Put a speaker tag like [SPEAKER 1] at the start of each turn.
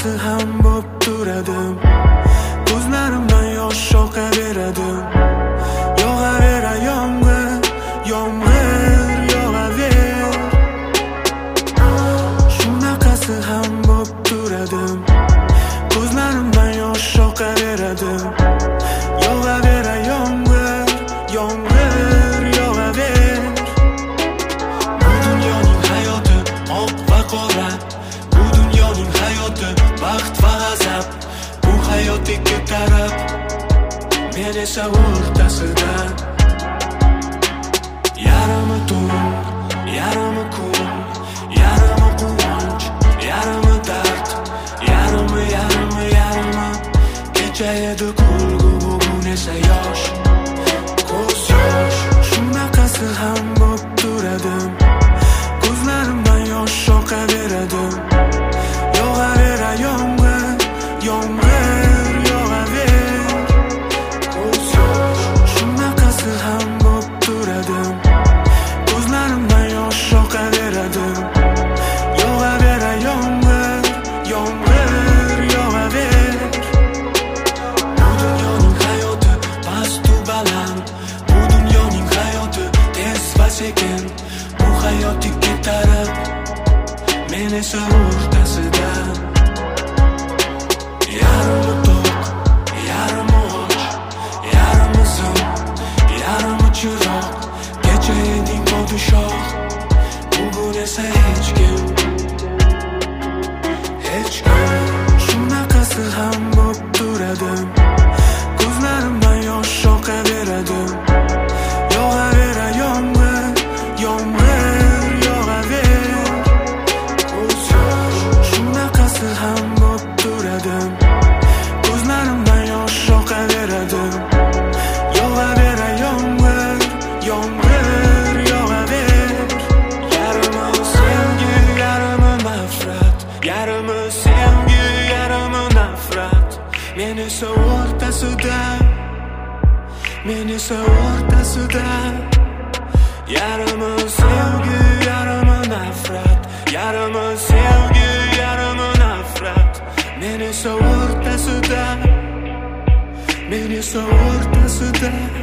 [SPEAKER 1] Shunaqasi ham bo'p turadim, ko'zlarimdan yosh oqaveradi. Yog'aver yomg'ir, yomg'ir yog'aver. Shunaqasi ham bo'p turadim, ko'zlarimdan yosh oqaveradi. Yog'aver yomg'ir, yomg'ir yog'aver. Bu dunyoning hayoti oq va qora, bu dunyoning hayoti baxt va g'azab. Bu hayot ikki taraf, men esa o'rtasida. Yarimi tun, yarimi kun, yarimi quvonch, yarimi dard, yarimi kecha edi kulgu, bugun esa yosh, ko'z yosh. Shunaqasi ham bo'p turadim, ko'zlarimdan yosh oqaveradi. Yog'aver yomg'ir, yomg'ir yog'aver. Ko'z yosh. Shunaqasi ham bo'p turadim, ko'zlarimdan yosh oqaveradi. Yog'aver yomg'ir, yomg'ir yog'aver. Bu dunyoning hayoti past-u baland, bu dunyoning hayoti tez va sekin. Bu hayot ikki taraf, men esa o'rtasida. Yarimi to'q, yarimi och, yarimi sim, yarimi chiroq. Kecha eding podshoh, bugun esa hech kim, hech kim. Shunaqasi ham bo'p turadim, ko'zlarimdan yosh oqaveradi. Yog'aver yomg'ir, yomg'ir yog'aver. Ko'z yosh. Shunaqasi ham bo'p turadim, ko'zlarimdan yosh oqaveradi. Yog'aver yomg'ir, yomg'ir yog'aver. Yarimi sevgi, yarimi nafrat, yarimi sevgi, yarimi nafrat. Men esa o'rtasida, men esa o'rtasida. Yarimi sevgi, yarimi nafrat, yarimi sevgi, yarimi nafrat. Men esa o'rtasida, men esa o'rtasida.